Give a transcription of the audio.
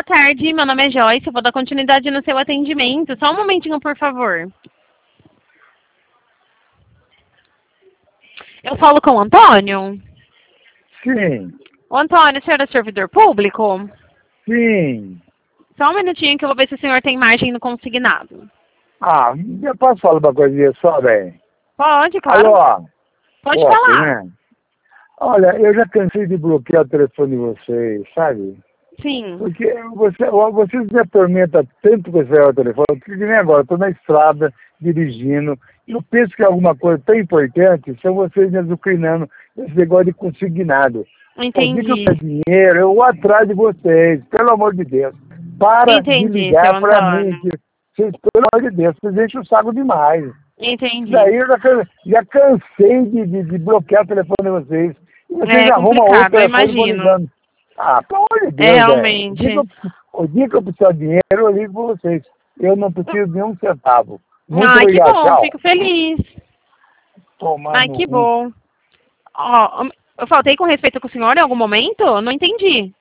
tarde, meu nome é Joyce, eu vou dar continuidade no seu atendimento. Só um momentinho, por favor. Eu falo com o Antônio? Sim, O Antônio, o senhor é servidor público? sim. Só um minutinho que eu vou ver se o senhor tem margem no consignado. Ah, eu posso falar uma coisinha só, bem? Pode, claro. Alô? Pode Posso, falar. né? Olha, eu já cansei de bloquear o telefone de vocês, sabe? Sim. Porque vocês me atormentam tanto com esse telefone, que nem agora, estou na estrada, dirigindo, e eu penso que é alguma coisa tão importante, são vocês me azucrinando esse negócio de consignado. O dia que eu Entendi. tenho dinheiro, eu vou atrás de vocês, pelo amor de Deus. Para de Entendi, seu ligar para mim, Antônio. que vocês, pelo amor de Deus, vocês enchem o saco demais. Isso Entendi. daí eu já cansei de bloquear o telefone de vocês. E vocês É arrumam outro complicado, eu telefone e vão imagino. ligando. Ah, pelo amor de É Deus, velho. realmente. O dia que eu precisar de dinheiro, eu ligo para vocês. Eu não preciso de um centavo. Muito Ai, que obrigado, bom, tchau. fico feliz. Tomar Ai, no que cu. bom. Ó, eu faltei com respeito com o senhor em algum momento? Não entendi.